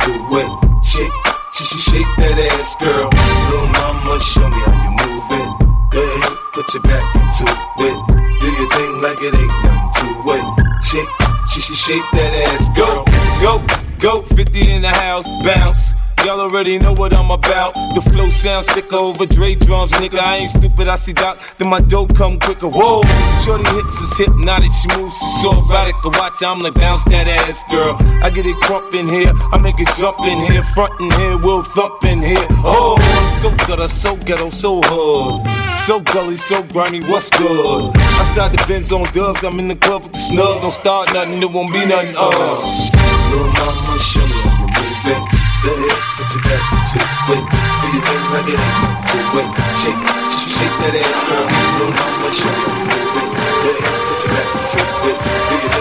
into it. Shake that ass, girl. Little mama, show me how you move it. Go ahead, put your back into it. Do your thing like it ain't nothing to it. Shake that ass, girl. Go, 50 in the house, bounce. Y'all already know what I'm about. The flow sounds sicker over Dre drums, nigga. I ain't stupid, I see Doc, then my dough come quicker. Whoa, shorty hips is hypnotic, she moves, she's so erotic. Watch, I'm like, bounce that ass, girl. I get it crump in here, I make it jump in here, front in here, we'll thump in here. Oh, I'm so gutter, so ghetto, so hood. So gully, so grimy, what's good? Outside the Benz on dubs, I'm in the club with the snug. Don't start nothing, it won't be nothing, Little mama, show me how you move it. Go ahead, put your back into it. Do your thing like it ain't nothing to it. Shake that ass, girl. Little mama, show me how you move it. Go ahead, put your back into it. Do your